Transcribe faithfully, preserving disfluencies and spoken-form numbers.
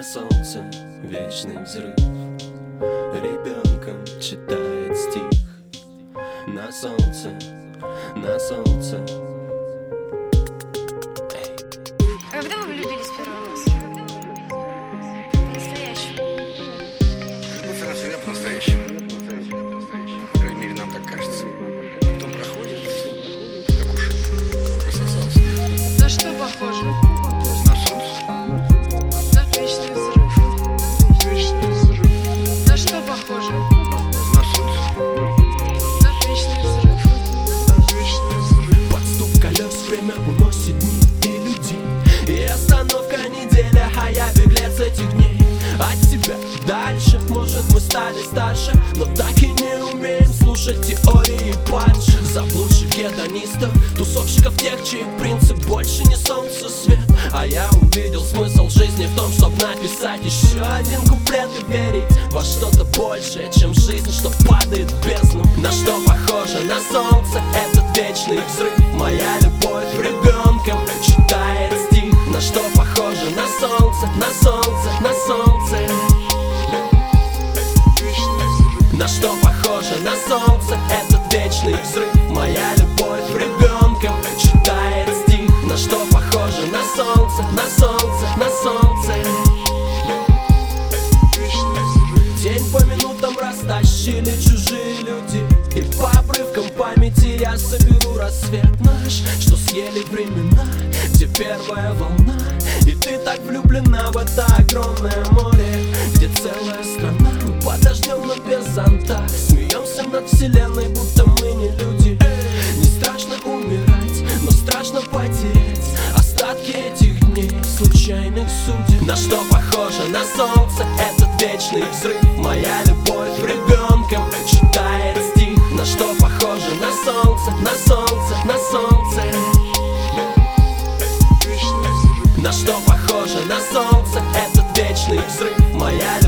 солнце вечный взрыв. Ребенком читает стих. На солнце, на солнце. А когда вы влюбились в первый раз? По-настоящему. Ну, раз всегда по-настоящему. По крайней мере, нам так кажется. Потом проходит, как уж присосался. На что похоже? На солнце. На вечный взрыв. Вечный взрыв. На что похоже? На солнце. На вечный взрыв. Вечный взрыв. Под стук колес время уносит дни и людей. И остановка неделя, а я беглец этих дней. От тебя дальше, может мы стали старше, но так и не умеем слушать теории падших, заблудших гедонистов, тусовщиков тех, чей принцип больше не солнце свет. А я увидел смысл жизни в том, чтоб написать еще один куплет и верить во что-то большее, чем жизнь, что падает в бездну. На что похоже на солнце этот вечный взрыв. Моя любовь ребенком читает стих. На что похоже на солнце, на солнце, на солнце. На что похоже на солнце этот вечный взрыв. Моя любовь ребенком читает стих. На что похоже на солнце, на солнце, на солнце. День по минутам растащили чужие люди, и по обрывкам памяти я соберу рассвет наш, что съели времена, где первая волна. И ты так влюблена в это огромное море, где целая страна. Мы под дождем, но без зонта смеемся над вселенной, будто мы не люди. Не страшно умирать, но страшно потерять остатки этих дней, случайных судеб. На что похоже на солнце этот вечный взрыв. Моя любовь ребенком читает стих. На что похоже на солнце, на солнце, на солнце. На что похоже на солнце этот вечный взрыв. Моя